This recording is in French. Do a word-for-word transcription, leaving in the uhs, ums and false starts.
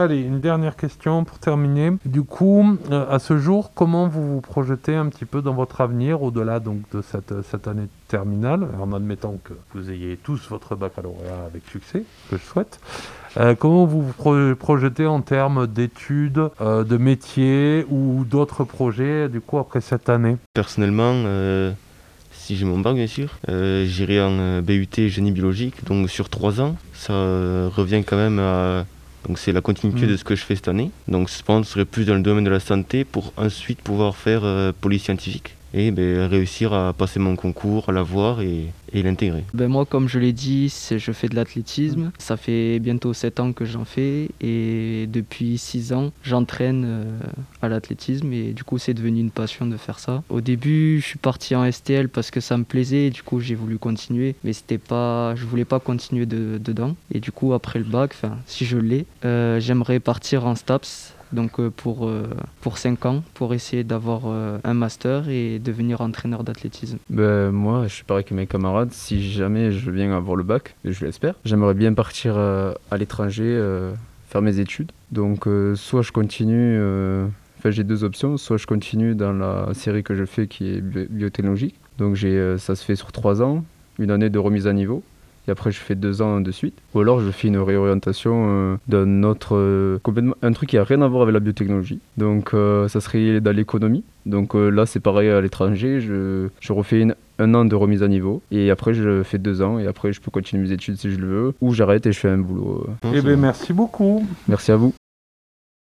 Allez, une dernière question pour terminer. Du coup, euh, à ce jour, comment vous vous projetez un petit peu dans votre avenir, au-delà donc de cette, cette année de terminale, en admettant que vous ayez tous votre baccalauréat avec succès, que je souhaite. Euh, comment vous vous pro- projetez en termes d'études, euh, de métiers ou d'autres projets, du coup, après cette année? Personnellement, euh, si j'ai mon bac bien sûr, euh, j'irai en euh, B U T génie biologique, donc sur trois ans. Ça euh, revient quand même à... Donc c'est la continuité Mm. de ce que je fais cette année. Donc je pense que ce serait plus dans le domaine de la santé pour ensuite pouvoir faire euh, police scientifique et ben, réussir à passer mon concours, à l'avoir et, et l'intégrer. Ben moi, comme je l'ai dit, c'est- je fais de l'athlétisme. Ça fait bientôt sept ans que j'en fais et depuis six ans, j'entraîne euh, à l'athlétisme et du coup, c'est devenu une passion de faire ça. Au début, je suis parti en S T L parce que ça me plaisait et du coup, j'ai voulu continuer, mais c'était pas, je voulais pas continuer de- dedans. Et du coup, après le bac, enfin, si je l'ai, euh, j'aimerais partir en STAPS. Donc euh, pour, euh, pour cinq ans, pour essayer d'avoir euh, un master et devenir entraîneur d'athlétisme. Ben, moi, je suis pareil que mes camarades. Si jamais je viens avoir le bac, et je l'espère, j'aimerais bien partir euh, à l'étranger, euh, faire mes études. Donc, euh, soit je continue, euh, enfin, j'ai deux options. Soit je continue dans la série que je fais qui est bi- biotechnologique. Donc, j'ai, euh, ça se fait sur trois ans, une année de remise à niveau. Et après, je fais deux ans de suite. Ou alors, je fais une réorientation euh, d'un autre, euh, complètement, un truc qui a rien à voir avec la biotechnologie. Donc, euh, ça serait dans l'économie. Donc euh, là, c'est pareil à l'étranger. Je, je refais une- un an de remise à niveau. Et après, je fais deux ans. Et après, je peux continuer mes études si je le veux. Ou j'arrête et je fais un boulot. euh. Non, Eh ça bien, va. merci beaucoup. Merci à vous.